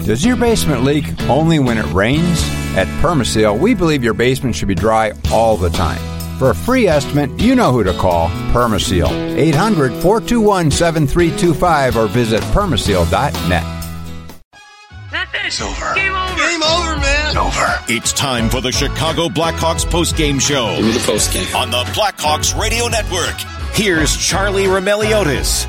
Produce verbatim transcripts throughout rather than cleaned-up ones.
Does your basement leak only when it rains? At Permaseal, we believe your basement should be dry all the time. For a free estimate, you know who to call. Permaseal. eight hundred, four two one, seven three two five or visit permaseal dot net. It's over. Game over. Game over, man. It's over. It's time for the Chicago Blackhawks postgame show. Give me the postgame. On the Blackhawks Radio Network. Here's Charlie Roumeliotis.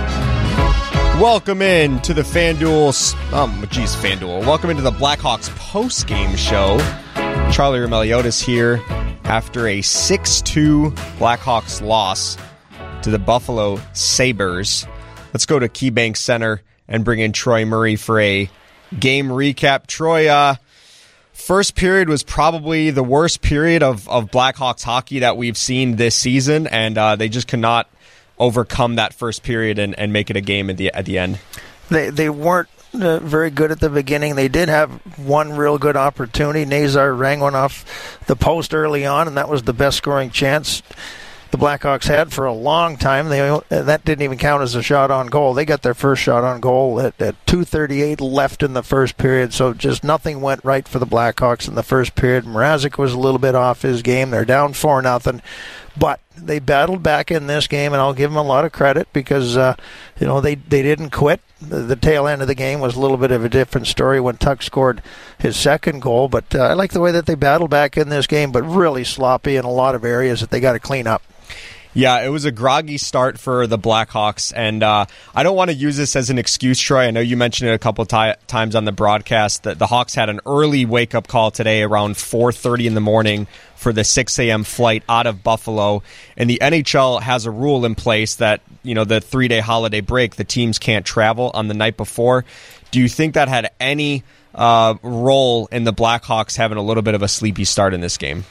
Welcome in to the FanDuel, um, geez, FanDuel. Welcome into the Blackhawks postgame show. Charlie Roumeliotis here after a six two Blackhawks loss to the Buffalo Sabres. Let's go to KeyBank Center and bring in Troy Murray for a game recap. Troy, uh, first period was probably the worst period of, of Blackhawks hockey that we've seen this season, and uh, they just could not overcome that first period and, and make it a game at the at the end. They they weren't uh, very good at the beginning. They did have one real good opportunity. Nazar rang one off the post early on, and that was the best scoring chance the Blackhawks had for a long time. They that didn't even count as a shot on goal. They got their first shot on goal at, at two thirty-eight left in the first period, so just nothing went right for the Blackhawks in the first period. Mrazek was a little bit off his game. They're down four nothing, but they battled back in this game, and I'll give them a lot of credit because uh, you know they, they didn't quit. The, the tail end of the game was a little bit of a different story when Tuck scored his second goal, but uh, I like the way that they battled back in this game, but really sloppy in a lot of areas that they got to clean up. Yeah, it was a groggy start for the Blackhawks, and uh, I don't want to use this as an excuse, Troy. I know you mentioned it a couple of t- times on the broadcast that the Hawks had an early wake-up call today around four thirty in the morning for the six a.m. flight out of Buffalo, and the N H L has a rule in place that, you know, the three-day holiday break, the teams can't travel on the night before. Do you think that had any uh, role in the Blackhawks having a little bit of a sleepy start in this game?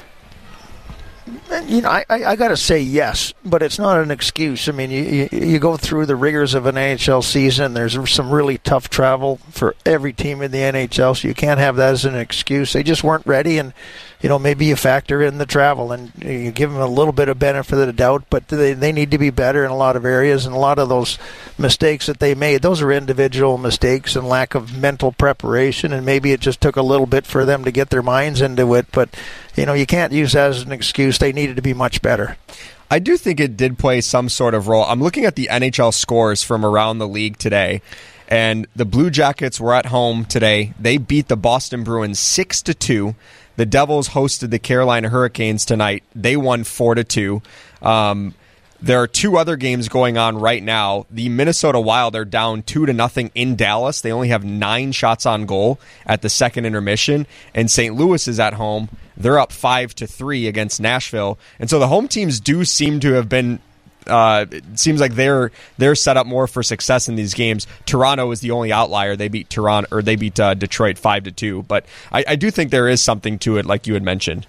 You know, I, I, I got to say yes, but it's not an excuse. I mean, you, you you go through the rigors of an N H L season. There's some really tough travel for every team in the N H L, so you can't have that as an excuse. They just weren't ready, and you know maybe you factor in the travel and you give them a little bit of benefit of the doubt, but they they need to be better in a lot of areas, and a lot of those mistakes that they made, those are individual mistakes and lack of mental preparation, and maybe it just took a little bit for them to get their minds into it, but you know you can't use that as an excuse. They needed to be much better. I do think it did play some sort of role. I'm looking at the N H L scores from around the league today, and the Blue Jackets were at home today. They beat the Boston Bruins six to two. The Devils hosted the Carolina Hurricanes tonight. They won four to two. Um, there are two other games going on right now. The Minnesota Wild are down two to nothing in Dallas. They only have nine shots on goal at the second intermission, and Saint Louis is at home. They're up five to three against Nashville, and so the home teams do seem to have been. Uh, it seems like they're they're set up more for success in these games. Toronto is the only outlier. They beat Toronto or they beat uh, Detroit five to two. But I, I do think there is something to it, like you had mentioned.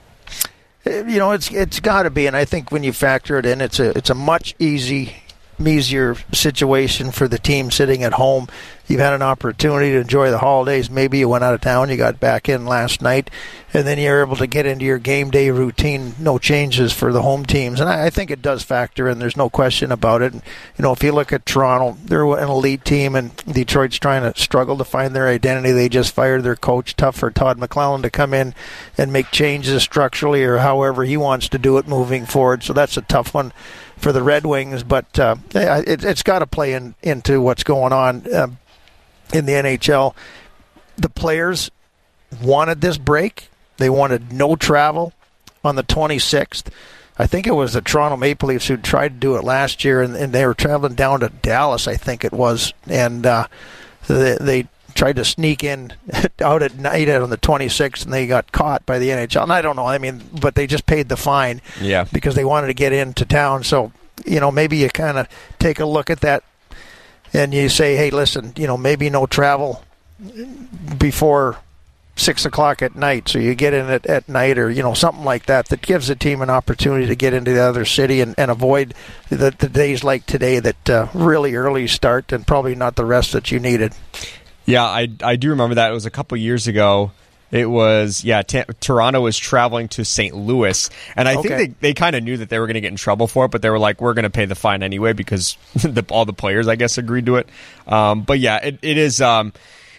You know, it's it's got to be, and I think when you factor it in, it's a it's a much easy. easier situation for the team sitting at home. You've had an opportunity to enjoy the holidays. Maybe you went out of town, you got back in last night, and then you're able to get into your game day routine. No changes for the home teams, and I, I think it does factor in. There's no question about it. And, you know, if you look at Toronto, they're an elite team, and Detroit's trying to struggle to find their identity. They just fired their coach. Tough for Todd McClellan to come in and make changes structurally or however he wants to do it moving forward. So that's a tough one for the Red Wings, but uh, it, it's got to play in, into what's going on uh, in the N H L. The players wanted this break. They wanted no travel on the twenty-sixth. I think it was the Toronto Maple Leafs who tried to do it last year, and, and they were traveling down to Dallas, I think it was, and uh, they, they tried to sneak in out at night on the twenty-sixth, and they got caught by the N H L. And I don't know, I mean, but they just paid the fine yeah. because they wanted to get into town. So, you know, maybe you kind of take a look at that and you say, hey, listen, you know, maybe no travel before six o'clock at night, so you get in it at night, or you know, something like that that gives the team an opportunity to get into the other city and, and avoid the, the days like today that uh, really early start and probably not the rest that you needed. Yeah, I I do remember that. It was a couple years ago. It was, yeah, t- Toronto was traveling to Saint Louis, and I okay. think they, they kind of knew that they were going to get in trouble for it, but they were like, we're going to pay the fine anyway because the, all the players, I guess, agreed to it. Um, but yeah, it, it is... Um,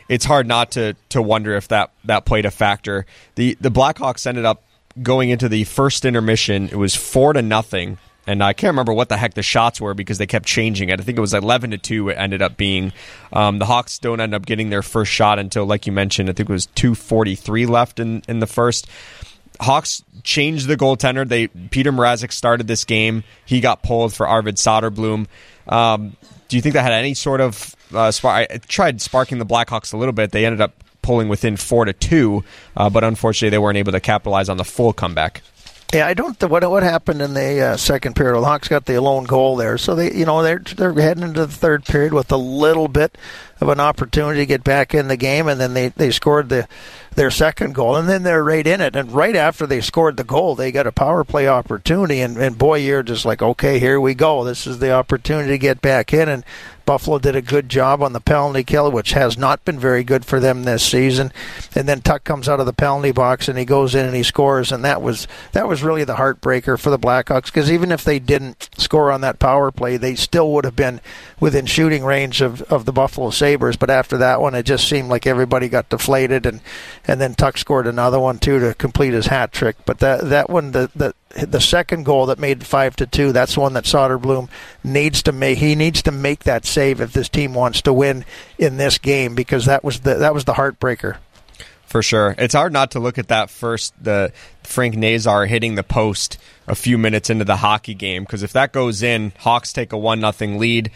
it's hard not to to wonder if that, that played a factor. The the Blackhawks ended up going into the first intermission. It was four to nothing, and I can't remember what the heck the shots were because they kept changing it. I think it was eleven to two. It ended up being. Um, the Hawks don't end up getting their first shot until, like you mentioned, I think it was two forty-three left in, in the first. Hawks changed the goaltender. They Peter Mrazek started this game. He got pulled for Arvid Soderblom. Um, do you think that had any sort of uh, spark? I tried sparking the Blackhawks a little bit. They ended up pulling within four to two, uh, but unfortunately they weren't able to capitalize on the full comeback. Yeah, I don't. What what happened in the uh, second period? The Hawks got the lone goal there, so they, you know, they're they're heading into the third period with a little bit of an opportunity to get back in the game, and then they, they scored the their second goal, and then they're right in it. And right after they scored the goal, they got a power play opportunity, and, and boy, you're just like, okay, here we go. This is the opportunity to get back in, and Buffalo did a good job on the penalty kill, which has not been very good for them this season. And then Tuck comes out of the penalty box, and he goes in and he scores, and that was that was really the heartbreaker for the Blackhawks, because even if they didn't score on that power play, they still would have been within shooting range of, of the Buffalo Sabres. But after that one, it just seemed like everybody got deflated, and, and then Tuck scored another one, too, to complete his hat trick. But that that one, the, the the second goal that made five to two, that's one that Soderblom needs to make. He needs to make that save if this team wants to win in this game, because that was the that was the heartbreaker. For sure. It's hard not to look at that first, the Frank Nazar hitting the post a few minutes into the hockey game, because if that goes in, Hawks take a one nothing lead.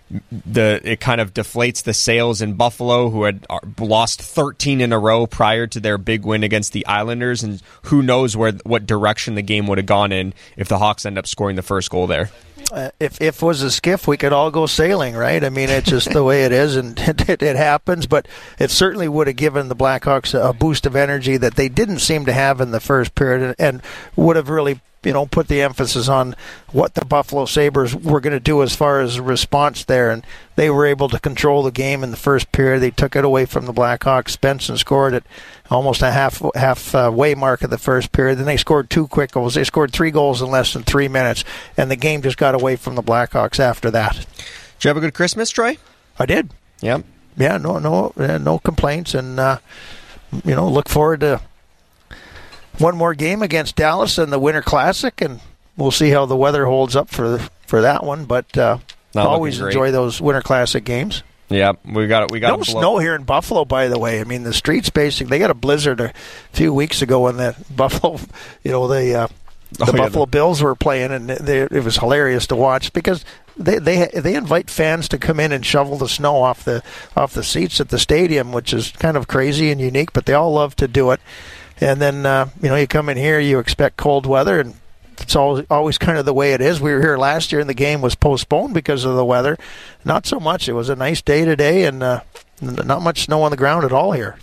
The it kind of deflates the sails in Buffalo, who had lost thirteen in a row prior to their big win against the Islanders, and who knows where what direction the game would have gone in if the Hawks end up scoring the first goal there. Uh, if if it was a skiff, we could all go sailing, right? I mean, it's just the way it is, and it, it, it happens. But it certainly would have given the Blackhawks a boost of energy that they didn't seem to have in the first period, and would have really, you know, put the emphasis on what the Buffalo Sabres were going to do as far as a response there. And they were able to control the game in the first period. They took it away from the Blackhawks. Benson scored at almost a half half uh, way mark of the first period. Then they scored two quick goals. They scored three goals in less than three minutes, and the game just got away from the Blackhawks after that. Did you have a good Christmas, Troy? I did. Yeah. Yeah, no no, uh, no complaints, and, uh, you know, look forward to one more game against Dallas in the Winter Classic, and we'll see how the weather holds up for for that one. But uh, always enjoy those Winter Classic games. Yeah, we got it. We got no snow here in Buffalo, by the way. I mean, the streets basically, they got a blizzard a few weeks ago when the Buffalo, you know, they uh, the oh, Buffalo yeah. Bills were playing, and they, it was hilarious to watch because they they they invite fans to come in and shovel the snow off the off the seats at the stadium, which is kind of crazy and unique. But they all love to do it. And then, uh, you know, you come in here, you expect cold weather, and it's always, always kind of the way it is. We were here last year, and the game was postponed because of the weather. Not so much. It was a nice day today, and uh, not much snow on the ground at all here.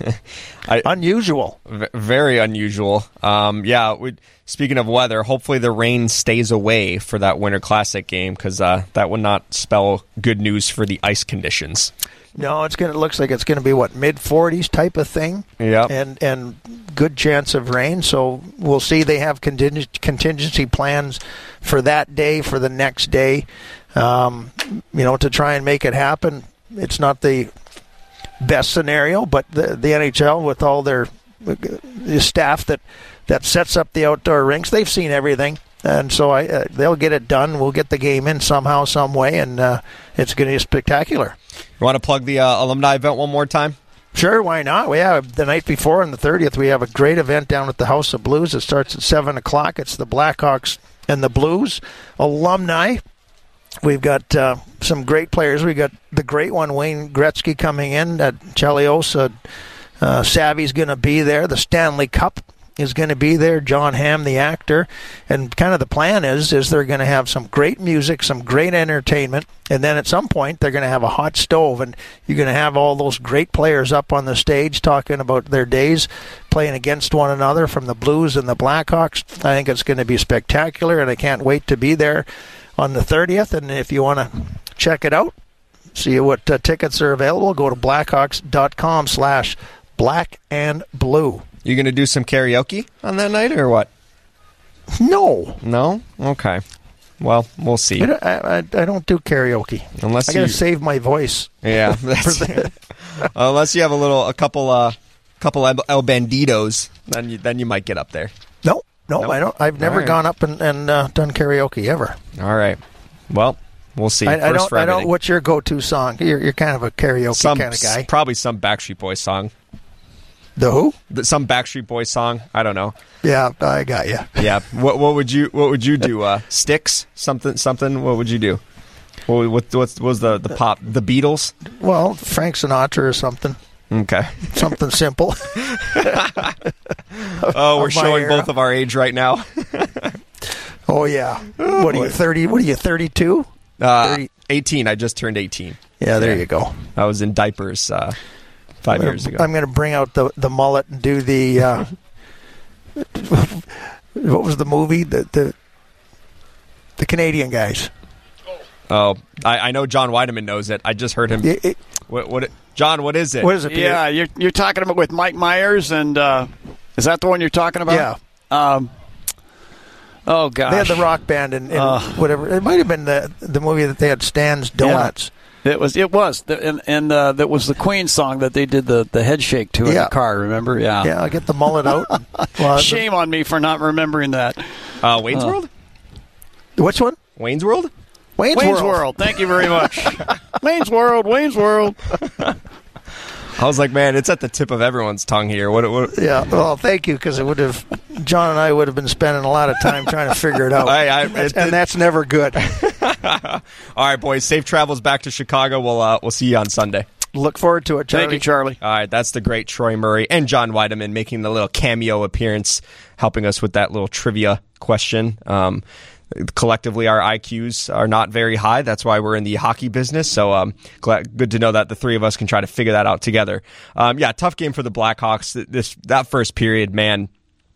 I, unusual. V- very unusual. Um, yeah, we, speaking of weather, hopefully the rain stays away for that Winter Classic game, because uh, that would not spell good news for the ice conditions. No, it's gonna. It looks like it's going to be what, mid forties type of thing. Yeah, and and good chance of rain. So we'll see. They have conting- contingency plans for that day, for the next day. Um, you know, to try and make it happen. It's not the best scenario, but the the N H L, with all their the staff that that sets up the outdoor rinks, they've seen everything. And so I, uh, they'll get it done. We'll get the game in somehow, some way, and uh, it's going to be spectacular. You want to plug the uh, alumni event one more time? Sure, why not? We have the night before, on the thirtieth, we have a great event down at the House of Blues. It starts at seven o'clock. It's the Blackhawks and the Blues alumni. We've got uh, some great players. We've got the great one, Wayne Gretzky, coming in. Uh, Chelios, uh, uh, Savvy's going to be there. The Stanley Cup is going to be there. John Hamm, the actor. And kind of the plan is is they're going to have some great music, some great entertainment, and then at some point they're going to have a hot stove, and you're going to have all those great players up on the stage talking about their days playing against one another, from the Blues and the Blackhawks. I think it's going to be spectacular, and I can't wait to be there on the thirtieth. And if you want to check it out, see what uh, tickets are available, go to blackhawks.com slash black and blue. You going to do some karaoke on that night, or what? No. No? Okay. Well, we'll see. I, I, I don't do karaoke. Unless I got to you... save my voice. Yeah. That's... Unless you have a little, a couple, uh, couple El, El Banditos, then you, then you might get up there. No, no, Nope. I don't. I've never right. gone up and, and uh, done karaoke ever. All right. Well, we'll see. I, I First don't. for I don't. everything. What's your go-to song? You're you're kind of a karaoke Some, kind of guy. Probably some Backstreet Boys song. The who? The- Some Backstreet Boys song. I don't know. Yeah, I got you. Yeah. What what would you What would you do? Uh, Sticks? Something? Something? What would you do? What what what was the the pop? The Beatles? Well, Frank Sinatra or something. Okay. Something simple. Oh, we're Of my showing era. both of our age right now. Oh yeah. What are you thirty? What are you thirty-two? Uh, thirty eighteen. I just turned eighteen. Yeah, there yeah. you go. I was in diapers uh, five I'm years gonna, ago. I'm going to bring out the the mullet and do the. Uh, what was the movie? The the the Canadian guys. Oh, I, I know John Weideman knows it. I just heard him. It- it- What? What? John, what is it? what is it? Peter? Yeah, you're you're talking about with Mike Myers, and uh, is that the one you're talking about? Yeah. Um, oh gosh. They had the rock band and, and Uh. whatever. It might have been the the movie that they had Stan's Donuts. It was. It was. The, and and uh, that was the Queen song that they did the, the head shake to in Yeah. the car. Remember? Yeah. Yeah, I'll get the mullet out. Well, Shame on me for not remembering that. Uh, Wayne's Oh. World. which one? Wayne's World. Wayne's, Wayne's World. World. Thank you very much. Wayne's World. Wayne's World. I was like, man, it's at the tip of everyone's tongue here. What? What? Yeah. Well, thank you, because it would have. John and I would have been spending a lot of time trying to figure it out, I, I, and, it- and that's never good. All right, boys. Safe travels back to Chicago. We'll uh, we'll see you on Sunday. Look forward to it, Charlie. Thank you, Charlie. All right, that's the great Troy Murray and John Weideman making the little cameo appearance, helping us with that little trivia question. Um, collectively, our I Qs are not very high. That's why we're in the hockey business. So um, glad, good to know that the three of us can try to figure that out together. Um, yeah, tough game for the Blackhawks. This that first period, man,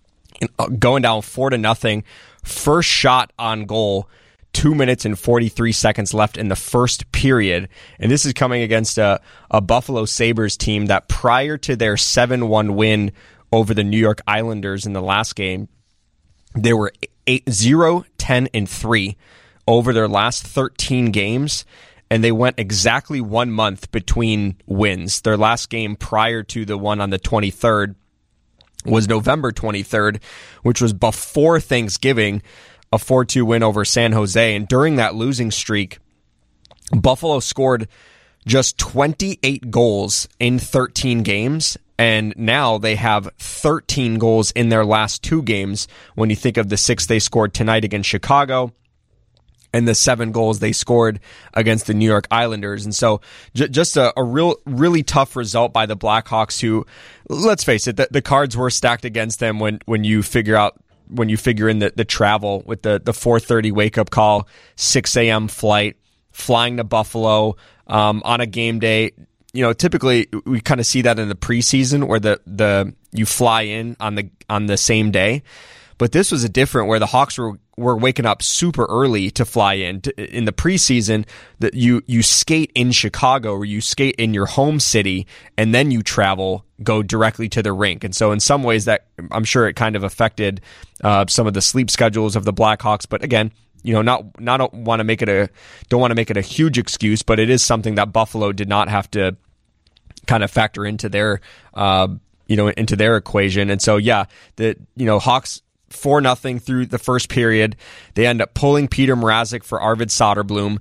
going down four to nothing. First shot on goal. Two minutes and forty-three seconds left in the first period. And this is coming against a, a Buffalo Sabres team that prior to their seven one win over the New York Islanders in the last game, they were eight, zero, ten, and three over their last thirteen games. And they went exactly one month between wins. Their last game prior to the one on the twenty-third was November twenty-third, which was before Thanksgiving, a four two win over San Jose. And during that losing streak, Buffalo scored just twenty-eight goals in thirteen games. And now they have thirteen goals in their last two games when you think of the six they scored tonight against Chicago and the seven goals they scored against the New York Islanders. And so j- just a, a real, really tough result by the Blackhawks, who, let's face it, the, the cards were stacked against them when, when you figure out when you figure in the, the travel with the, the four thirty wake-up call, six a.m. flight, flying to Buffalo um, on a game day. You know, typically we kind of see that in the preseason where the, the you fly in on the on the same day. But this was a different where the Hawks were, were waking up super early to fly in. In the preseason, that you you skate in Chicago or you skate in your home city and then you travel, go directly to the rink. And so in some ways that I'm sure it kind of affected uh, some of the sleep schedules of the Blackhawks. But again, you know, not not want to make it a don't want to make it a huge excuse, but it is something that Buffalo did not have to kind of factor into their uh, you know into their equation. And so yeah, the you know Hawks four nothing through the first period. They end up pulling Peter Mrazek for Arvid Soderblom.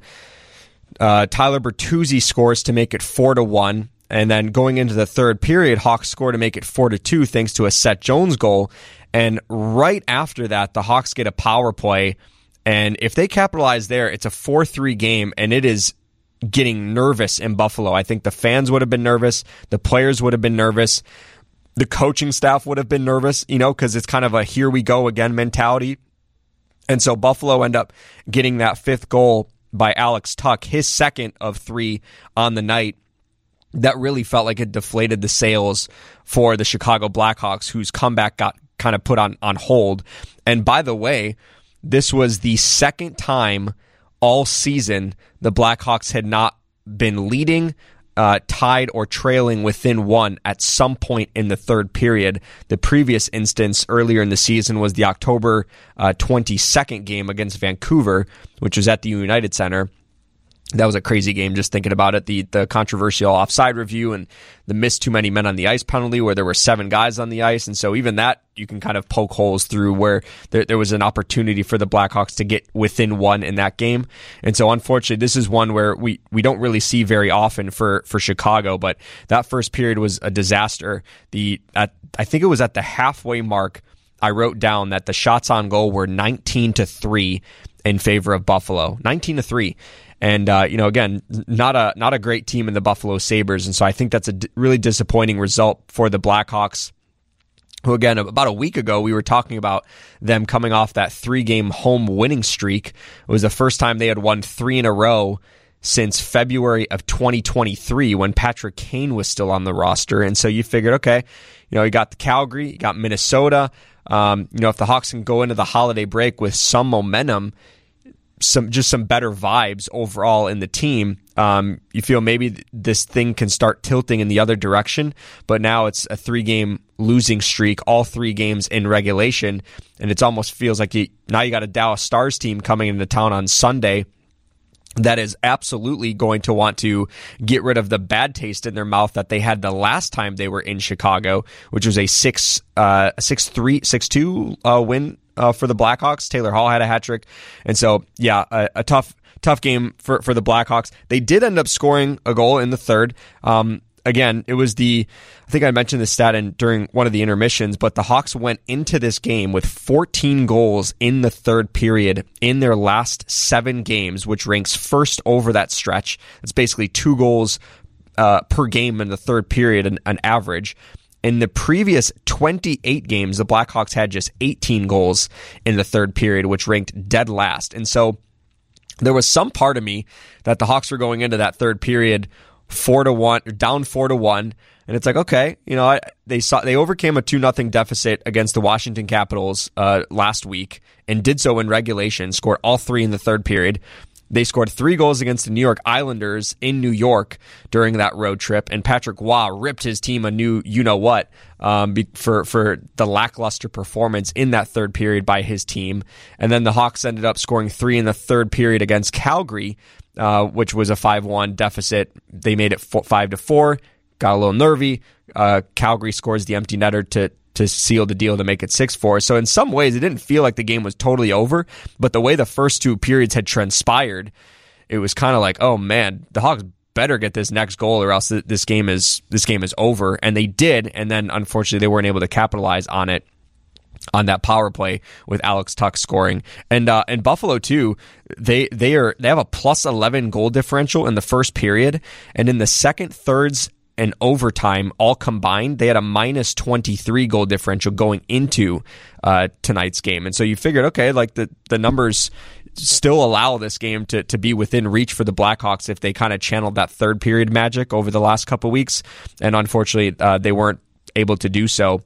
Uh, Tyler Bertuzzi scores to make it four to one. And then going into the third period, Hawks score to make it four to two thanks to a Seth Jones goal. And right after that, the Hawks get a power play. And if they capitalize there, it's a four three game, and it is getting nervous in Buffalo. I think the fans would have been nervous. The players would have been nervous. The coaching staff would have been nervous, you know, because it's kind of a here we go again mentality. And so Buffalo end up getting that fifth goal by Alex Tuch, his second of three on the night. That really felt like it deflated the sails for the Chicago Blackhawks, whose comeback got kind of put on, on hold. And by the way, this was the second time all season the Blackhawks had not been leading, Uh, tied or trailing within one at some point in the third period. The previous instance earlier in the season was the October uh, twenty-second game against Vancouver, which was at the United Center. That was a crazy game, just thinking about it. The the controversial offside review and the missed too many men on the ice penalty where there were seven guys on the ice. And so even that, you can kind of poke holes through where there, there was an opportunity for the Blackhawks to get within one in that game. And so unfortunately, this is one where we, we don't really see very often for, for Chicago. But that first period was a disaster. The at, I think it was at the halfway mark, I wrote down that the shots on goal were nineteen to three in favor of Buffalo. nineteen to three. And, uh, you know, again, not a not a great team in the Buffalo Sabres. And so I think that's a d- really disappointing result for the Blackhawks, who, again, about a week ago, we were talking about them coming off that three-game home winning streak. It was the first time they had won three in a row since February of twenty twenty-three when Patrick Kane was still on the roster. And so you figured, okay, you know, you got the Calgary, you got Minnesota. Um, you know, if the Hawks can go into the holiday break with some momentum, some just some better vibes overall in the team, um, you feel maybe this thing can start tilting in the other direction. But now it's a three-game losing streak, all three games in regulation, and it almost feels like you now you got a Dallas Stars team coming into town on Sunday that is absolutely going to want to get rid of the bad taste in their mouth that they had the last time they were in Chicago, which was a six, uh, six three, six two uh, win uh, for the Blackhawks. Taylor Hall had a hat trick, and so yeah, a, a tough, tough game for for the Blackhawks. They did end up scoring a goal in the third. Um, Again, it was the, I think I mentioned this stat in, during one of the intermissions, but the Hawks went into this game with fourteen goals in the third period in their last seven games, which ranks first over that stretch. It's basically two goals uh, per game in the third period, an, an average. In the previous twenty-eight games, the Blackhawks had just eighteen goals in the third period, which ranked dead last. And so there was some part of me that the Hawks were going into that third period four to one, down four to one, and it's like, okay, you know, I, they saw they overcame a two nothing deficit against the Washington Capitals uh, last week and did so in regulation. Scored all three in the third period. They scored three goals against the New York Islanders in New York during that road trip, and Patrick Waugh ripped his team a new you know what um, for for the lackluster performance in that third period by his team. And then the Hawks ended up scoring three in the third period against Calgary, Uh, which was a five one deficit. They made it four, five to four. Got a little nervy. Uh, Calgary scores the empty netter to to seal the deal to make it six four. So in some ways, it didn't feel like the game was totally over. But the way the first two periods had transpired, it was kind of like, oh man, the Hawks better get this next goal, or else this game is this game is over. And they did. And then unfortunately, they weren't able to capitalize on it on that power play with Alex Tuch scoring. And uh, and Buffalo too, they they are they have a plus eleven goal differential in the first period, and in the second, thirds, and overtime all combined, they had a minus twenty-three goal differential going into uh, tonight's game. And so you figured, okay, like the the numbers still allow this game to to be within reach for the Blackhawks if they kind of channeled that third period magic over the last couple weeks, and unfortunately uh, they weren't able to do so.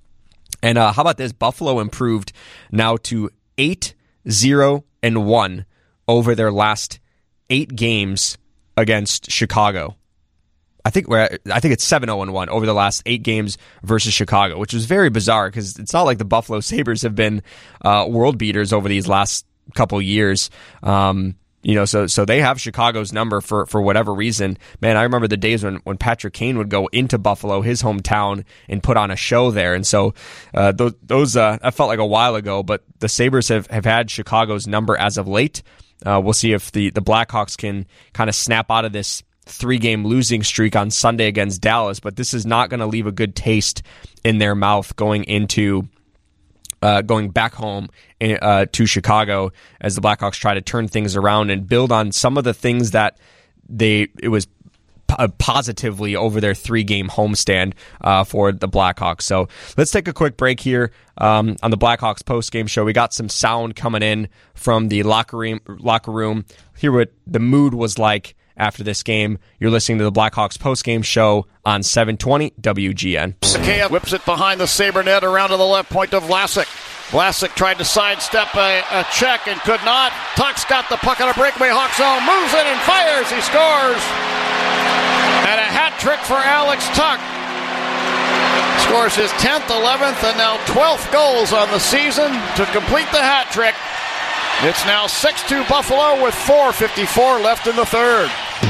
And uh, how about this? Buffalo improved now to eight zero and one over their last eight games against Chicago. I think we're at, I think it's seven zero and one over the last eight games versus Chicago, which was very bizarre because it's not like the Buffalo Sabres have been uh, world beaters over these last couple years. Um, You know, so so they have Chicago's number for, for whatever reason. Man, I remember the days when, when Patrick Kane would go into Buffalo, his hometown, and put on a show there. And so uh, those, those uh, that felt like a while ago, but the Sabres have, have had Chicago's number as of late. Uh, we'll see if the, the Blackhawks can kind of snap out of this three-game losing streak on Sunday against Dallas, but this is not going to leave a good taste in their mouth going into Uh, going back home uh, to Chicago as the Blackhawks try to turn things around and build on some of the things that they it was p- positively over their three-game homestand uh, for the Blackhawks. So let's take a quick break here um, on the Blackhawks post-game show. We got some sound coming in from the locker room. Locker room. Hear what the mood was like after this game. You're listening to the Blackhawks post-game show on seven twenty W G N. Sakea whips it behind the Sabre net around to the left point of Vlasic. Vlasic tried to sidestep a, a check and could not. Tuch's got the puck on a breakaway Hawk zone, moves it and fires. He scores. And a hat trick for Alex Tuch. Scores his tenth, eleventh, and now twelfth goals on the season to complete the hat trick. It's now six two Buffalo with four fifty-four left in the third.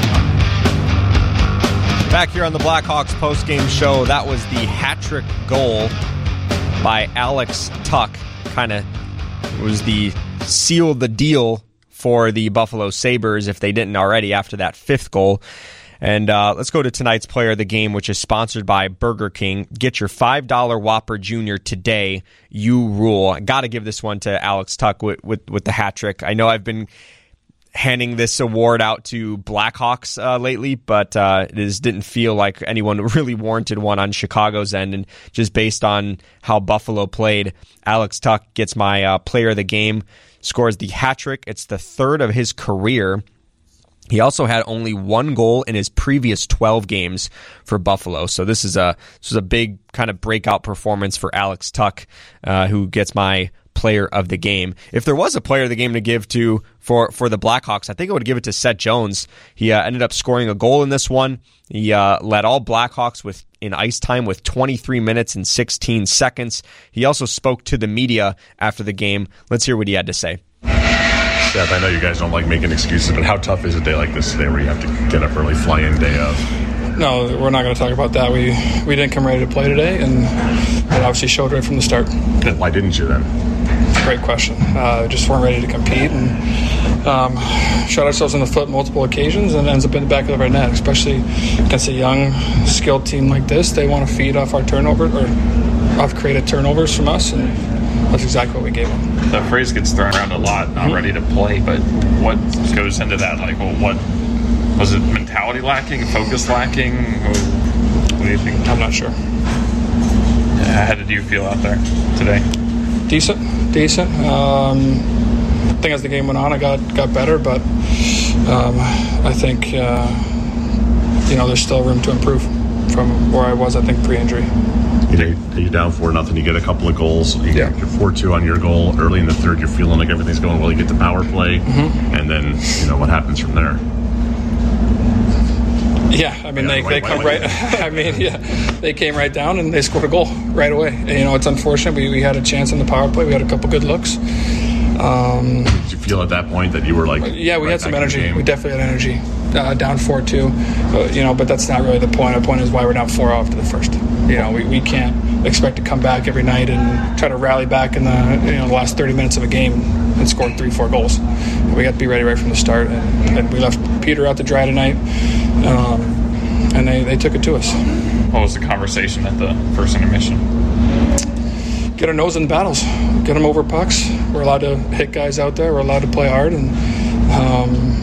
Back here on the Blackhawks postgame show, that was the hat-trick goal by Alex Tuch. Kind of was the sealed the deal for the Buffalo Sabres if they didn't already after that fifth goal. And uh, let's go to tonight's player of the game, which is sponsored by Burger King. Get your five dollar Whopper Junior today. You rule. I got to give this one to Alex Tuch with, with, with the hat trick. I know I've been handing this award out to Blackhawks uh, lately, but uh, it just didn't feel like anyone really warranted one on Chicago's end. And just based on how Buffalo played, Alex Tuch gets my uh, player of the game, scores the hat trick. It's the third of his career. He also had only one goal in his previous twelve games for Buffalo. So this is a this is a big kind of breakout performance for Alex Tuch, uh, who gets my player of the game. If there was a player of the game to give to for, for the Blackhawks, I think I would give it to Seth Jones. He uh, ended up scoring a goal in this one. He uh, led all Blackhawks with in ice time with twenty-three minutes and sixteen seconds. He also spoke to the media after the game. Let's hear what he had to say. Seth, I know you guys don't like making excuses, but how tough is a day like this today where you have to get up early, fly in day of? No, we're not going to talk about that. We we didn't come ready to play today, and it obviously showed right from the start. Then why didn't you then? Great question. Uh, just weren't ready to compete, and um, shot ourselves in the foot multiple occasions, and it ends up in the back of our net, especially against a young, skilled team like this. They want to feed off our turnover, or off created turnovers from us, and that's exactly what we gave them. The phrase gets thrown around a lot, not ready to play, but what goes into that? Like, well, what was it? Mentality lacking, focus lacking? What do you think? I'm not sure. How did you feel out there today? Decent, decent. Um, I think as the game went on, I got got better, but um, I think uh, you know there's still room to improve from where I was. I think pre-injury. You you're down four nothing. You get a couple of goals. You yeah. get your four two on your goal early in the third. You're feeling like everything's going well. You get the power play, mm-hmm. and then you know what happens from there. Yeah, I mean yeah, they, they come right. I mean, yeah, they came right down and they scored a goal right away. And, you know, it's unfortunate. We we had a chance in the power play. We had a couple good looks. Um, Did you feel at that point that you were like? Yeah, we right had some energy. We definitely had energy. Uh, down four two, uh, you know, but that's not really the point. The point is why we're down four off to the first. You know, we, we can't expect to come back every night and try to rally back in the you know the last thirty minutes of a game and score three, four goals. We got to be ready right from the start, and, and we left Peter out to dry tonight, um, and they, they took it to us. What was the conversation at the first intermission? Get our nose in battles, get them over pucks. We're allowed to hit guys out there. We're allowed to play hard, and um,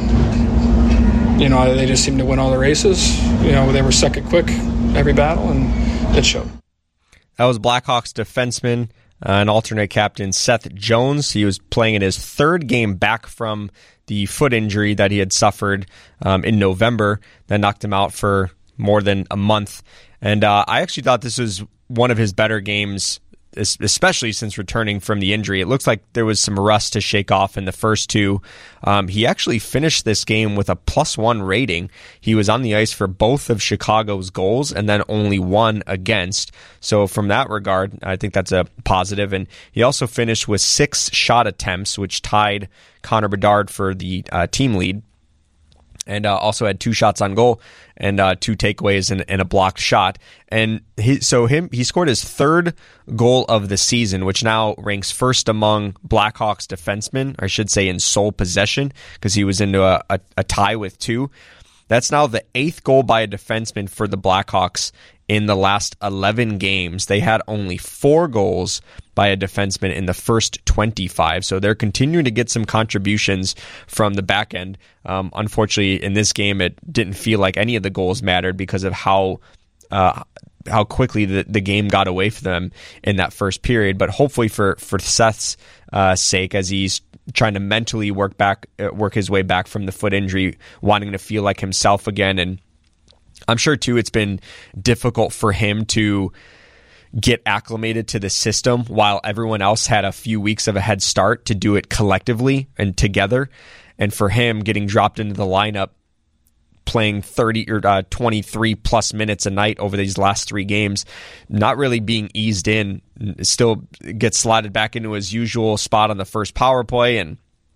you know they just seemed to win all the races. You know they were second quick every battle, and it showed. That was Blackhawks defenseman uh, and alternate captain Seth Jones. He was playing in his third game back from the foot injury that he had suffered um, in November that knocked him out for more than a month. And uh, I actually thought this was one of his better games, especially since returning from the injury. It looks like there was some rust to shake off in the first two. Um, he actually finished this game with a plus one rating. He was on the ice for both of Chicago's goals and then only one against. So from that regard, I think that's a positive. And he also finished with six shot attempts, which tied Connor Bedard for the uh, team lead. And uh, also had two shots on goal and uh, two takeaways and, and a blocked shot. And he, so him, he scored his third goal of the season, which now ranks first among Blackhawks defensemen, or I should say in sole possession, because he was into a, a, a tie with two. That's now the eighth goal by a defenseman for the Blackhawks in the last eleven games. They had only four goals by a defenseman in the first twenty-five. So they're continuing to get some contributions from the back end. Um, unfortunately, in this game, it didn't feel like any of the goals mattered because of how uh, how quickly the, the game got away from them in that first period. But hopefully for, for Seth's uh, sake, as he's trying to mentally work back, uh, work his way back from the foot injury, wanting to feel like himself again. And I'm sure, too, it's been difficult for him to get acclimated to the system while everyone else had a few weeks of a head start to do it collectively and together. And for him, getting dropped into the lineup, playing thirty or uh, twenty-three plus minutes a night over these last three games, not really being eased in, still gets slotted back into his usual spot on the first power play and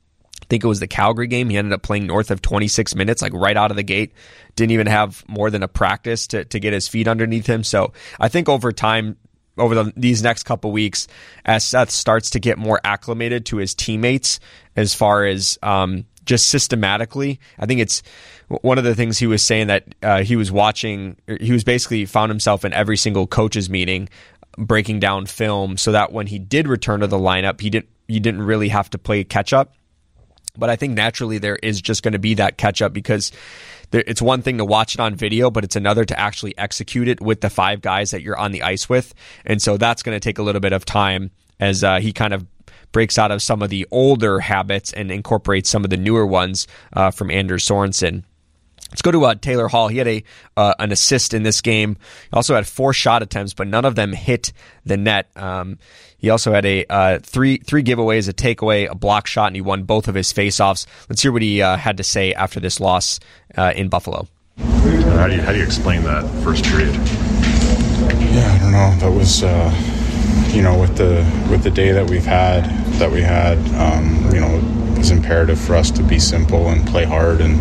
I think it was the Calgary game. He ended up playing north of twenty-six minutes, like right out of the gate. Didn't even have more than a practice to, to get his feet underneath him. So I think over time, over the, these next couple weeks, as Seth starts to get more acclimated to his teammates as far as um, just systematically, I think it's one of the things he was saying that uh, he was watching, he was basically found himself in every single coach's meeting breaking down film so that when he did return to the lineup, he didn't, he didn't really have to play catch up. But I think naturally there is just going to be that catch up because there, it's one thing to watch it on video, but it's another to actually execute it with the five guys that you're on the ice with. And so that's going to take a little bit of time as uh, he kind of breaks out of some of the older habits and incorporates some of the newer ones uh, from Anders Sorensen. Let's go to uh, Taylor Hall. He had a uh, an assist in this game. He also had four shot attempts, but none of them hit the net. Um, he also had a uh, three three giveaways, a takeaway, a block shot, and he won both of his faceoffs. Let's hear what he uh, had to say after this loss uh, in Buffalo. How do you how do you explain that first period? Yeah, I don't know. That was uh, you know with the with the day that we've had that we had, um, you know, it was imperative for us to be simple and play hard and.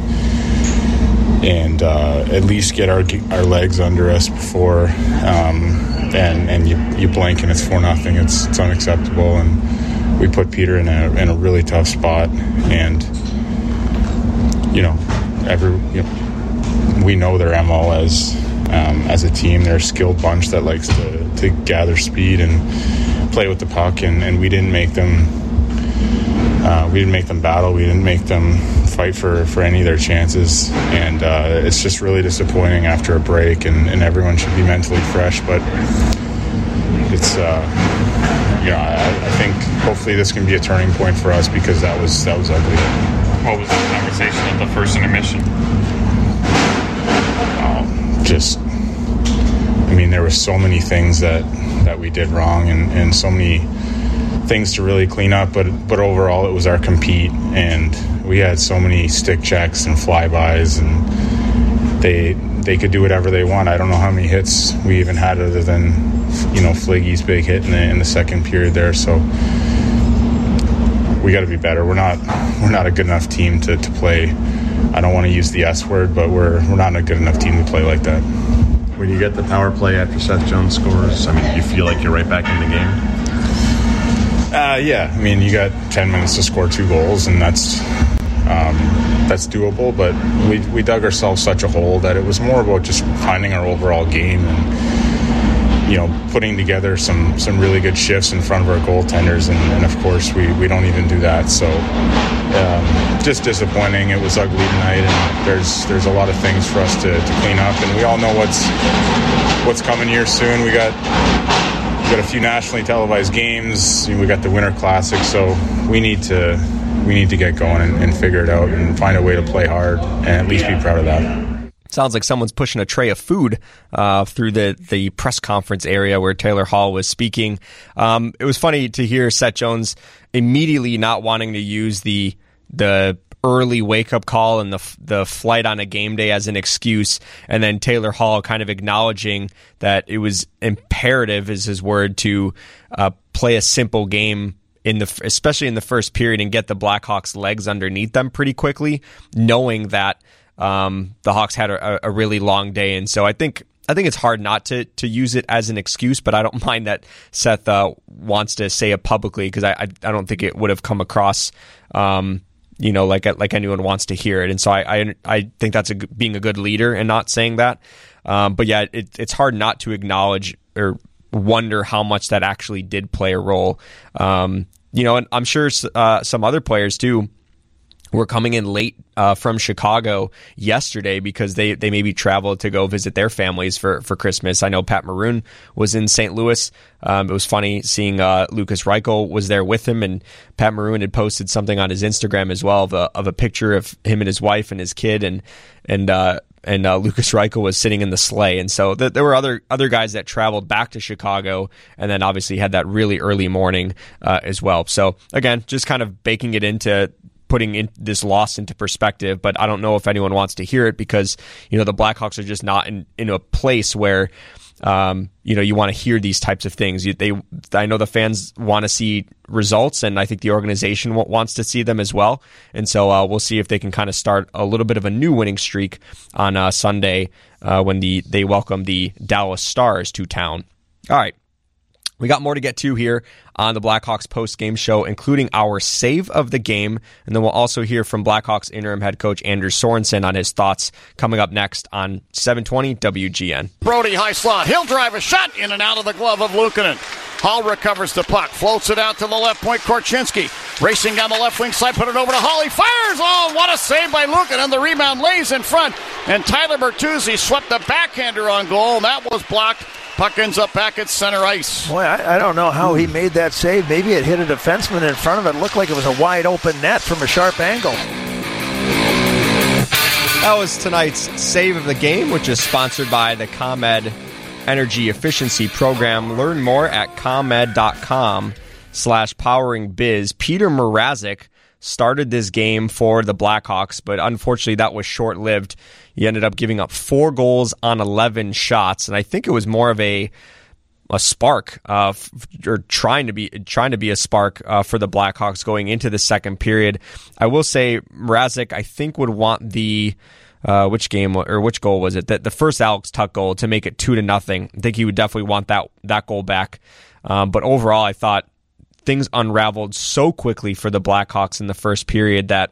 and uh, at least get our our legs under us before um, and and you you blink and it's four nothing. It's it's unacceptable, and we put Peter in a in a really tough spot. And you know, every you know, we know their M O as um, as a team. They're a skilled bunch that likes to to gather speed and play with the puck, and, and we didn't make them. Uh, we didn't make them battle. We didn't make them fight for, for any of their chances. And uh, it's just really disappointing after a break, and, and everyone should be mentally fresh. But it's, uh, you know, I, I think hopefully this can be a turning point for us because that was that was ugly. What was the conversation at the first intermission? Um, just, I mean, there were so many things that, that we did wrong and, and so many things to really clean up, but but overall it was our compete, and we had so many stick checks and flybys, and they they could do whatever they want. I don't know how many hits we even had other than, you know, Fliggy's big hit in the in the second period there. So we got to be better. We're not we're not a good enough team to, to play. I don't want to use the S word, but we're we're not a good enough team to play like that. When you get the power play after Seth Jones scores, I mean, do you feel like you're right back in the game? Uh, yeah, I mean, you got ten minutes to score two goals, and that's um, that's doable. But we we dug ourselves such a hole that it was more about just finding our overall game and, you know, putting together some, some really good shifts in front of our goaltenders. And, and of course, we, we don't even do that. So um, just disappointing. It was ugly tonight, and there's there's a lot of things for us to, to clean up. And we all know what's what's coming here soon. We got. We got a few nationally televised games. We got the Winter Classic, so we need to we need to get going and, and figure it out and find a way to play hard and at least be proud of that. Sounds like someone's pushing a tray of food uh, through the, the press conference area where Taylor Hall was speaking. Um, it was funny to hear Seth Jones immediately not wanting to use the the early wake-up call and the the flight on a game day as an excuse, and then Taylor Hall kind of acknowledging that it was imperative, is his word, to uh, play a simple game in the especially in the first period and get the Blackhawks' legs underneath them pretty quickly, knowing that um, the Hawks had a, a really long day. And so I think I think it's hard not to to use it as an excuse, but I don't mind that Seth uh, wants to say it publicly because I, I I don't think it would have come across Um, you know, like like anyone wants to hear it. And so I I, I think that's a, being a good leader and not saying that. Um, but yeah, it, it's hard not to acknowledge or wonder how much that actually did play a role. Um, you know, and I'm sure uh, some other players too were coming in late uh, from Chicago yesterday because they, they maybe traveled to go visit their families for, for Christmas. I know Pat Maroon was in Saint Louis. Um, it was funny seeing uh, Lucas Reichel was there with him, and Pat Maroon had posted something on his Instagram as well of a, of a picture of him and his wife and his kid, and and uh, and uh, Lucas Reichel was sitting in the sleigh. And so th- there were other other guys that traveled back to Chicago and then obviously had that really early morning uh, as well. So again, just kind of baking it into putting in this loss into perspective, but I don't know if anyone wants to hear it because, you know, the Blackhawks are just not in, in a place where um, you know, you want to hear these types of things. You, they, I know the fans want to see results, and I think the organization w- wants to see them as well. And so uh, we'll see if they can kind of start a little bit of a new winning streak on uh, Sunday uh, when the they welcome the Dallas Stars to town. All right. We got more to get to here on the Blackhawks post-game show, including our save of the game, and then we'll also hear from Blackhawks interim head coach Anders Sorensen on his thoughts coming up next on seven twenty W G N. Brody high slot. He'll drive a shot in and out of the glove of Luukkonen. Hall recovers the puck, floats it out to the left point. Korchinski racing down the left wing side, put it over to Holly, fires! Oh, what a save by Luukkonen. The rebound lays in front, and Tyler Bertuzzi swept the backhander on goal, and that was blocked. Puck ends up back at center ice. Boy, I, I don't know how he made that save. Maybe it hit a defenseman in front of it. It looked like it was a wide open net from a sharp angle. That was tonight's save of the game, which is sponsored by the ComEd Energy Efficiency Program. Learn more at comed.com slash powering biz. Peter Mrazek started this game for the Blackhawks, but unfortunately that was short-lived. He ended up giving up four goals on eleven shots, and I think it was more of a a spark, uh, f- or trying to be trying to be a spark uh, for the Blackhawks going into the second period. I will say Mrazek, I think, would want the uh, which game or which goal was it? That the first Alex Tuch goal to make it two to nothing. I think he would definitely want that that goal back. Um, but overall, I thought things unraveled so quickly for the Blackhawks in the first period that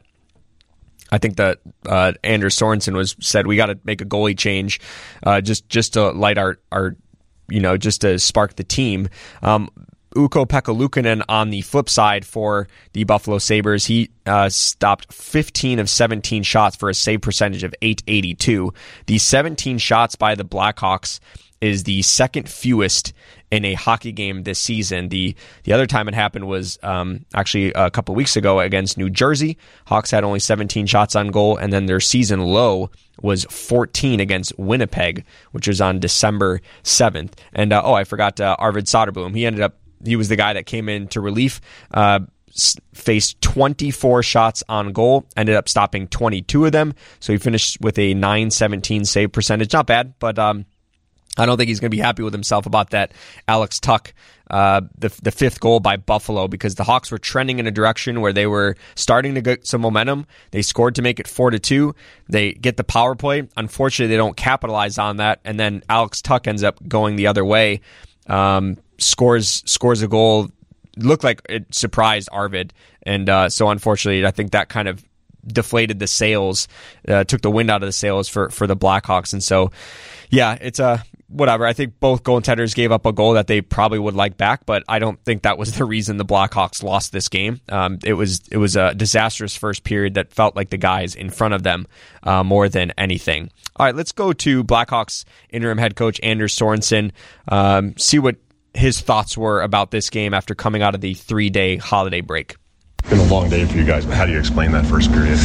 I think that uh, Anders Sorensen was said we got to make a goalie change uh, just just to light our our you know just to spark the team. Um, Ukko-Pekka Luukkonen on the flip side for the Buffalo Sabres, he uh, stopped fifteen of seventeen shots for a save percentage of eight eighty-two. The seventeen shots by the Blackhawks is the second fewest in a hockey game this season. The the other time it happened was um, actually a couple of weeks ago against New Jersey. Hawks had only seventeen shots on goal, and then their season low was fourteen against Winnipeg, which was on December seventh. And uh, oh, I forgot uh, Arvid Soderblom. He ended up, he was the guy that came in to relief, uh, faced twenty-four shots on goal, ended up stopping twenty-two of them. So he finished with a nine seventeen save percentage. Not bad, but um, I don't think he's going to be happy with himself about that Alex Tuch, uh, the the fifth goal by Buffalo, because the Hawks were trending in a direction where they were starting to get some momentum. They scored to make it four to two. They get the power play. Unfortunately, they don't capitalize on that, and then Alex Tuch ends up going the other way, um, scores scores a goal. Looked like it surprised Arvid, and uh, so unfortunately, I think that kind of deflated the sails, uh, took the wind out of the sails for for the Blackhawks, and so yeah, it's a. Whatever. I think both goaltenders gave up a goal that they probably would like back, but I don't think that was the reason the Blackhawks lost this game. Um, it was it was a disastrous first period that felt like the guys in front of them uh, more than anything. All right, let's go to Blackhawks interim head coach Anders Sorensen, um, see what his thoughts were about this game after coming out of the three-day holiday break. Been a long day for you guys, but how do you explain that first period?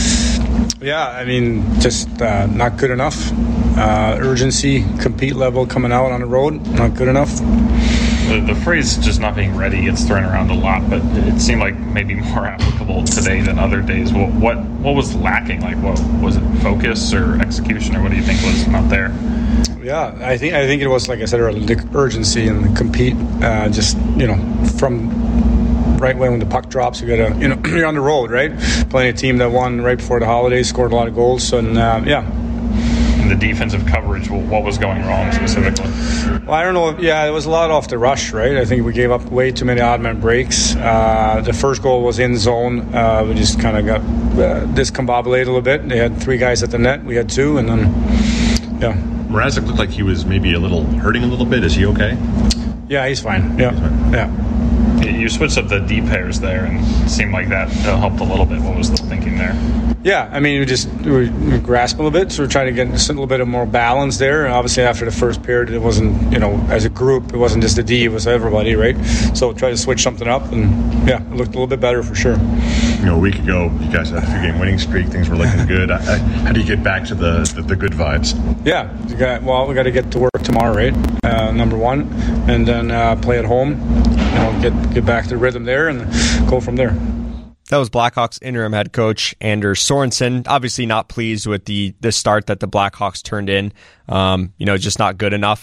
Yeah, I mean, just uh, not good enough. Uh, urgency, compete level coming out on the road, not good enough. The, the phrase just not being ready gets thrown around a lot, but it seemed like maybe more applicable today than other days. What what, what was lacking? Like, what was it? Focus or execution, or what do you think was not there? Yeah, I think I think it was, like I said earlier, the urgency and the compete. Uh, just you know, from right when the puck drops, you gotta you know you're on the road, right? Playing a team that won right before the holidays, scored a lot of goals, and uh, yeah. The defensive coverage, what was going wrong specifically? Well, I don't know. Yeah, it was a lot off the rush, right? I think we gave up way too many odd man breaks. Uh, the first goal was in zone. Uh, we just kind of got uh, discombobulated a little bit. They had three guys at the net. We had two, and then, yeah. Mrazek looked like he was maybe a little hurting a little bit. Is he okay? Yeah, he's fine. Yeah, he's fine. Yeah. You switched up the D pairs there, and it seemed like that helped a little bit. What was the thinking there? Yeah, I mean, we just we, we grasped a little bit, so we're trying to get a little bit of more balance there. And obviously, after the first period, it wasn't, you know, as a group, it wasn't just the D, it was everybody, right? So try to switch something up, and yeah, it looked a little bit better for sure. You know, a week ago, you guys had a few game winning streak, things were looking good. I, I, how do you get back to the, the, the good vibes? Yeah, you got, well, we got to get to work tomorrow, right? Uh, number one, and then uh, play at home. You know, get get back to the rhythm there and go from there. That was Blackhawks interim head coach Anders Sorensen. Obviously not pleased with the the start that the Blackhawks turned in. Um, you know, just not good enough. And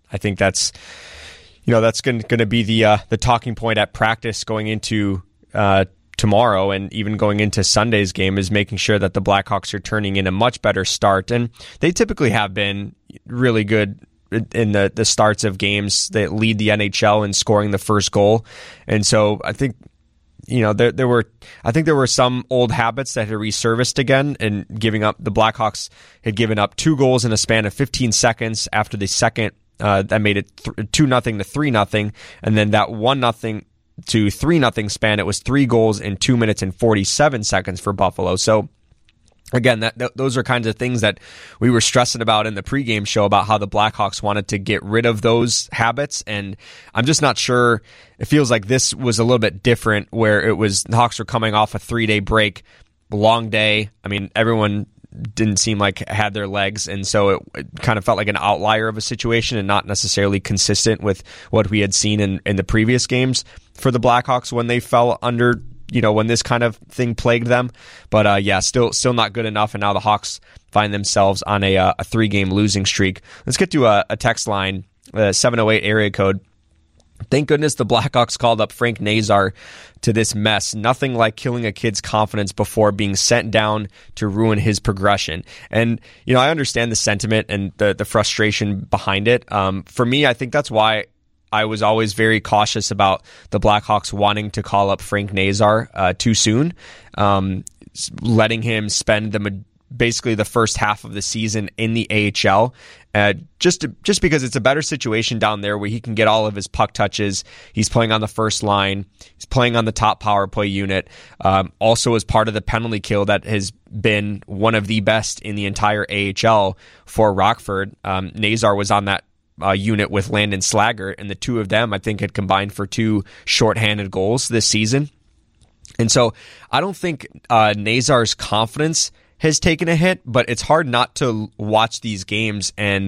I think that's, you know, that's going to be the uh, the talking point at practice going into uh, tomorrow and even going into Sunday's game, is making sure that the Blackhawks are turning in a much better start. And they typically have been really good in the, the starts of games that lead the N H L in scoring the first goal. And so I think, you know, there there were I think there were some old habits that had resurfaced again, and giving up. The Blackhawks had given up two goals in a span of fifteen seconds after the second. Uh, that made it th- two nothing to three nothing, and then that one nothing to three nothing span, it was three goals in two minutes and forty-seven seconds for Buffalo. So again, that th- those are kinds of things that we were stressing about in the pregame show about how the Blackhawks wanted to get rid of those habits, and I'm just not sure. It feels like this was a little bit different, where it was the Hawks were coming off a three-day break, long day. I mean, everyone didn't seem like had their legs, and so it, it kind of felt like an outlier of a situation and not necessarily consistent with what we had seen in, in the previous games for the Blackhawks when they fell under, you know, when this kind of thing plagued them. But uh, yeah, still still not good enough, and now the Hawks find themselves on a, a three-game losing streak. Let's get to a, a text line, uh, seven oh eight area code. Thank goodness the Blackhawks called up Frank Nazar to this mess. Nothing like killing a kid's confidence before being sent down to ruin his progression. And, you know, I understand the sentiment and the, the frustration behind it. Um, for me, I think that's why I was always very cautious about the Blackhawks wanting to call up Frank Nazar uh, too soon, um, letting him spend the basically the first half of the season in the A H L, uh, just to, just because it's a better situation down there where he can get all of his puck touches. He's playing on the first line. He's playing on the top power play unit. Um, also as part of the penalty kill that has been one of the best in the entire A H L for Rockford. Um, Nazar was on that uh, unit with Landon Slaggert, and the two of them, I think, had combined for two shorthanded goals this season. And so I don't think uh, Nazar's confidence has taken a hit, but it's hard not to watch these games and,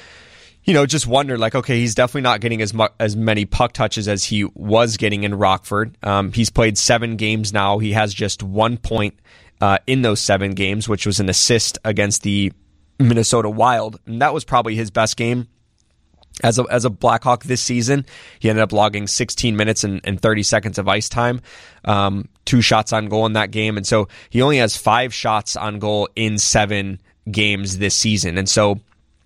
you know, just wonder, like, okay, he's definitely not getting as mu- as many puck touches as he was getting in Rockford. Um, he's played seven games now. He has just one point uh, in those seven games, which was an assist against the Minnesota Wild. And that was probably his best game as a as a Blackhawk this season. He ended up logging sixteen minutes and, and thirty seconds of ice time, um, two shots on goal in that game. And so he only has five shots on goal in seven games this season. And so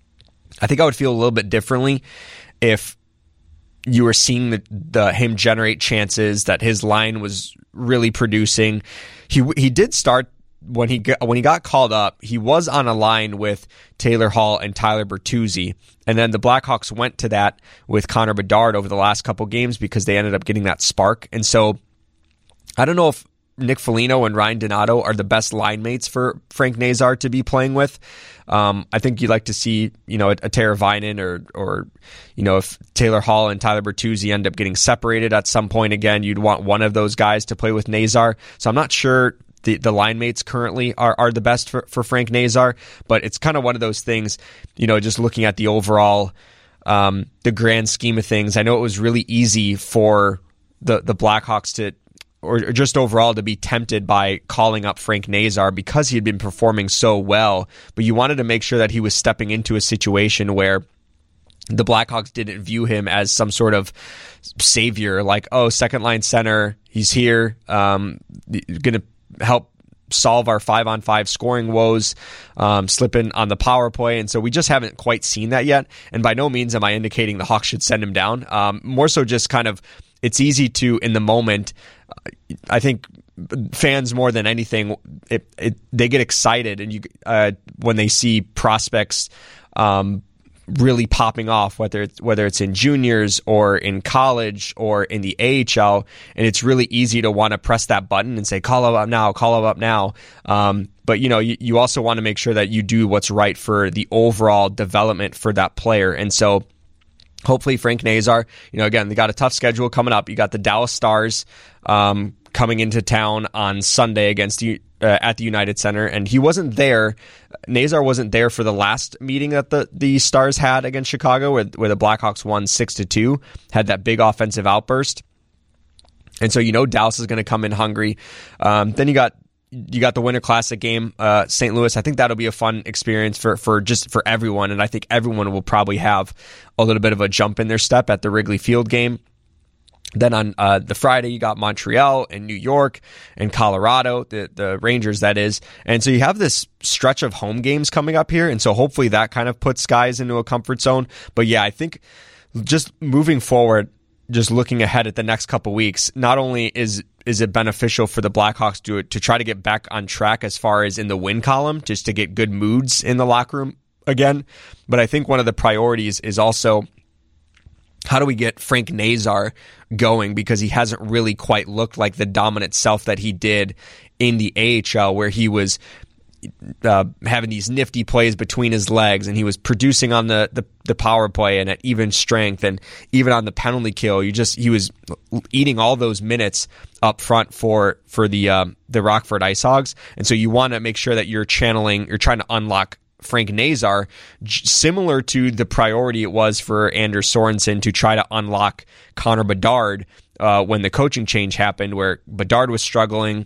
I think I would feel a little bit differently if you were seeing the, the him generate chances, that his line was really producing. He he did start when he got, when he got called up. He was on a line with Taylor Hall and Tyler Bertuzzi, and then the Blackhawks went to that with Connor Bedard over the last couple games because they ended up getting that spark. And so I don't know if Nick Foligno and Ryan Donato are the best line mates for Frank Nazar to be playing with. Um, I think you'd like to see, you know, a, a Tara Vinen or, or, you know, if Taylor Hall and Tyler Bertuzzi end up getting separated at some point again, you'd want one of those guys to play with Nazar. So I'm not sure the, the line mates currently are, are the best for, for Frank Nazar, but it's kind of one of those things, you know, just looking at the overall, um, the grand scheme of things. I know it was really easy for the, the Blackhawks to, or just overall to be tempted by calling up Frank Nazar because he had been performing so well, but you wanted to make sure that he was stepping into a situation where the Blackhawks didn't view him as some sort of savior, like, oh, second line center, he's here, um, going to help solve our five-on-five scoring woes, um, slipping on the power play. And so we just haven't quite seen that yet. And by no means am I indicating the Hawks should send him down. Um, more so just kind of, it's easy to, in the moment, I think fans more than anything, it, it, they get excited and you uh, when they see prospects um, really popping off, whether it's, whether it's in juniors or in college or in the A H L, and it's really easy to want to press that button and say, call him up now, call him up now. Um, but you know, you, you also want to make sure that you do what's right for the overall development for that player. And so hopefully Frank Nazar, you know, again, they got a tough schedule coming up. You got the Dallas Stars um, coming into town on Sunday against you uh, at the United Center, and he wasn't there. Nazar wasn't there for the last meeting that the, the Stars had against Chicago, where, where the Blackhawks won six to two, had that big offensive outburst. And so, you know, Dallas is going to come in hungry. Um, then you got you got the Winter Classic game, uh, Saint Louis. I think that'll be a fun experience for, for just for everyone, and I think everyone will probably have a little bit of a jump in their step at the Wrigley Field game. Then on uh, the Friday, you got Montreal and New York and Colorado, the, the Rangers, that is. And so you have this stretch of home games coming up here, and so hopefully that kind of puts guys into a comfort zone. But yeah, I think just moving forward, just looking ahead at the next couple weeks, not only is is it beneficial for the Blackhawks to to try to get back on track as far as in the win column, just to get good moods in the locker room again, but I think one of the priorities is also how do we get Frank Nazar going, because he hasn't really quite looked like the dominant self that he did in the A H L, where he was Uh, having these nifty plays between his legs, and he was producing on the, the, the power play and at even strength, and even on the penalty kill. You just he was eating all those minutes up front for for the um, the Rockford Ice Hogs, and so you want to make sure that you're channeling, you're trying to unlock Frank Nazar, similar to the priority it was for Anders Sorensen to try to unlock Connor Bedard uh, when the coaching change happened, where Bedard was struggling.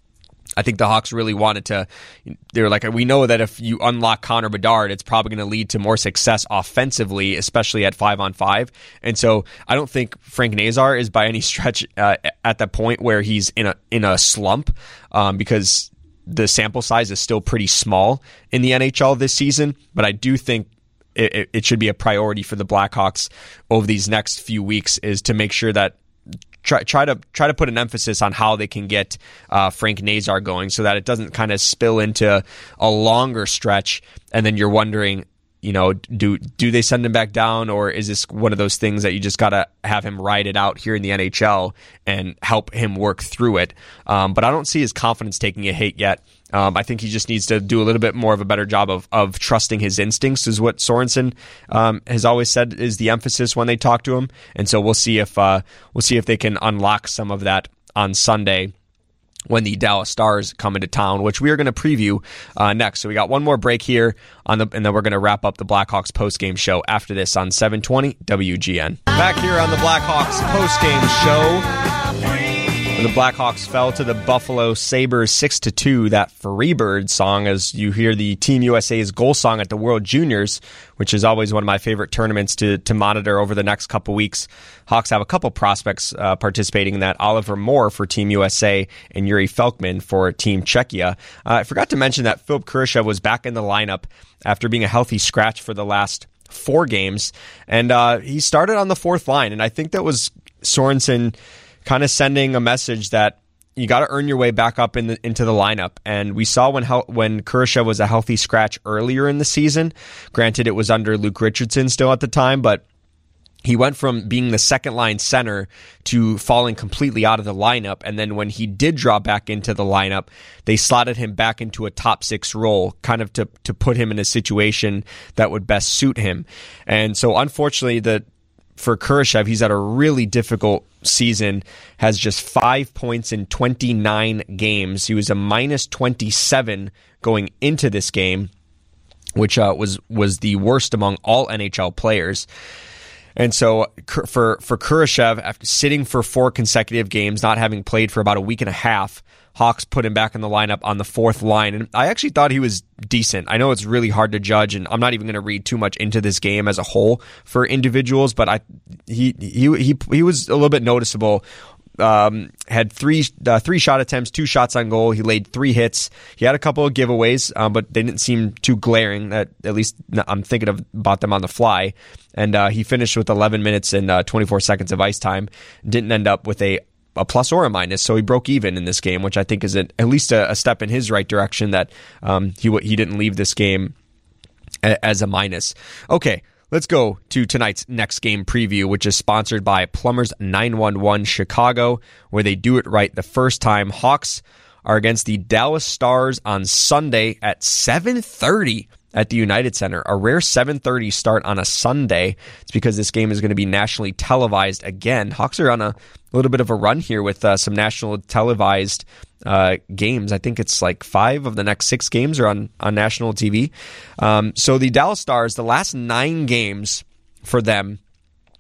I think the Hawks really wanted to, they were like, we know that if you unlock Connor Bedard, it's probably going to lead to more success offensively, especially at five on five. And so I don't think Frank Nazar is by any stretch uh, at the point where he's in a in a slump, um, because the sample size is still pretty small in the N H L this season. But I do think it, it should be a priority for the Blackhawks over these next few weeks, is to make sure that Try, try to try to put an emphasis on how they can get uh, Frank Nazar going, so that it doesn't kind of spill into a longer stretch, and then you're wondering, you know, do do they send him back down, or is this one of those things that you just got to have him ride it out here in the N H L and help him work through it? Um, but I don't see his confidence taking a hit yet. Um, I think he just needs to do a little bit more of a better job of of trusting his instincts, is what Sorensen um, has always said is the emphasis when they talk to him. And so we'll see if uh, we'll see if they can unlock some of that on Sunday when the Dallas Stars come into town, which we are going to preview uh, next. So we got one more break here, on the, and then we're going to wrap up the Blackhawks postgame show after this on seven twenty W G N. Back here on the Blackhawks postgame show. The Blackhawks fell to the Buffalo Sabres six to two, that Freebird song, as you hear the Team U S A's goal song at the World Juniors, which is always one of my favorite tournaments to, to monitor over the next couple weeks. Hawks have a couple prospects uh, participating in that, Oliver Moore for Team U S A and Yuri Felkman for Team Czechia. Uh, I forgot to mention that Philip Kurashev was back in the lineup after being a healthy scratch for the last four games, and uh, he started on the fourth line, and I think that was Sorensen kind of sending a message that you got to earn your way back up in the, into the lineup. And we saw when when Kurashev was a healthy scratch earlier in the season. Granted, it was under Luke Richardson still at the time, but he went from being the second line center to falling completely out of the lineup. And then when he did draw back into the lineup, they slotted him back into a top six role, kind of to, to put him in a situation that would best suit him. And so unfortunately, the for Kurashev, he's had a really difficult season, has just five points in twenty-nine games. He was a minus twenty-seven going into this game, which uh, was was the worst among all N H L players. And so for, for Kurashev, after sitting for four consecutive games, not having played for about a week and a half, Hawks put him back in the lineup on the fourth line. And I actually thought he was decent. I know it's really hard to judge, and I'm not even going to read too much into this game as a whole for individuals, but I he he he, he was a little bit noticeable. Um, had three uh, three shot attempts, two shots on goal. He laid three hits. He had a couple of giveaways, um, but they didn't seem too glaring. That at least I'm thinking of, about them on the fly. And uh, he finished with eleven minutes and uh, twenty-four seconds of ice time. Didn't end up with a a plus or a minus, so he broke even in this game, which I think is a, at least a, a step in his right direction, that um, he he didn't leave this game a, as a minus. Okay, let's go to tonight's next game preview, which is sponsored by Plumbers nine one one Chicago, where they do it right the first time. Hawks are against the Dallas Stars on Sunday at seven thirty at the United Center. A rare seven thirty start on a Sunday. It's because this game is going to be nationally televised again. Hawks are on a little bit of a run here with uh, some national televised uh, games. I think it's like five of the next six games are on, on national T V. Um, so the Dallas Stars, the last nine games for them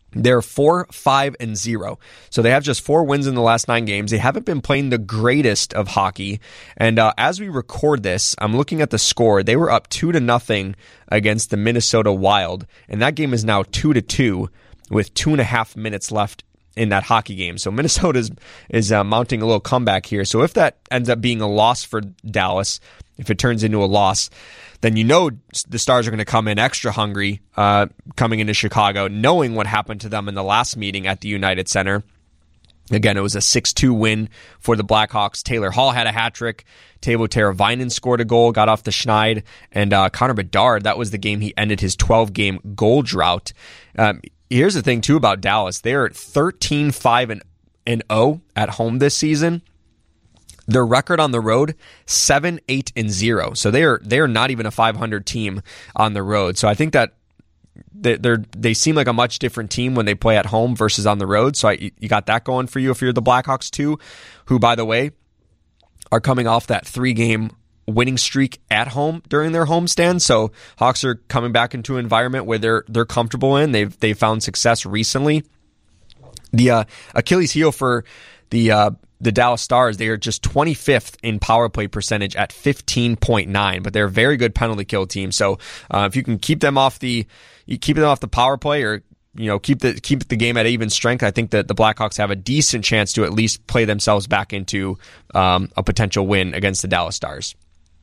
They're four, five, and zero. So they have just four wins in the last nine games. They haven't been playing the greatest of hockey. And uh, as we record this, I'm looking at the score. They were up two to nothing against the Minnesota Wild, and that game is now two to two with two and a half minutes left in that hockey game. So Minnesota is, is uh, mounting a little comeback here. So if that ends up being a loss for Dallas, if it turns into a loss, then you know the Stars are going to come in extra hungry uh, coming into Chicago, knowing what happened to them in the last meeting at the United Center. Again, it was a six two win for the Blackhawks. Taylor Hall had a hat trick. Teuvo Teravainen scored a goal, got off the schneid. And uh, Connor Bedard, that was the game he ended his twelve-game goal drought. Um, here's the thing, too, about Dallas. They're thirteen five and oh at home this season. Their record on the road, seven, eight, and zero. So they are they are not even a five hundred team on the road. So I think that they they're, they seem like a much different team when they play at home versus on the road. So I, you got that going for you if you're the Blackhawks too, who, by the way, are coming off that three-game winning streak at home during their homestand. So Hawks are coming back into an environment where they're they're comfortable in. They've they've found success recently. The uh, Achilles heel for the uh, the Dallas Stars, they are just twenty-fifth in power play percentage at fifteen point nine, but they're a very good penalty kill team. So uh, if you can keep them off the you keep them off the power play, or you know keep the keep the game at even strength, I think that the Blackhawks have a decent chance to at least play themselves back into um, a potential win against the Dallas Stars.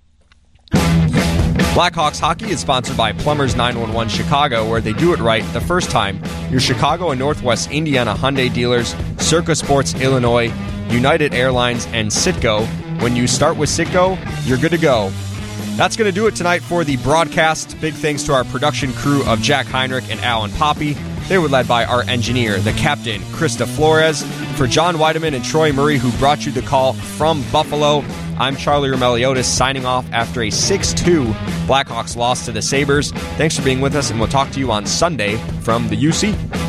Blackhawks hockey is sponsored by Plumbers nine one one Chicago, where they do it right the first time. Your Chicago and Northwest Indiana Hyundai dealers, Circa Sports Illinois, United Airlines, and Citgo. When you start with Citgo, you're good to go. That's going to do it tonight for the broadcast. Big thanks to our production crew of Jack Heinrich and Alan Poppy. They were led by our engineer, the captain, Krista Flores. For John Weideman and Troy Murray, who brought you the call from Buffalo, I'm Charlie Romeliotis, signing off after a six two Blackhawks loss to the Sabres. Thanks for being with us, and we'll talk to you on Sunday from the U C.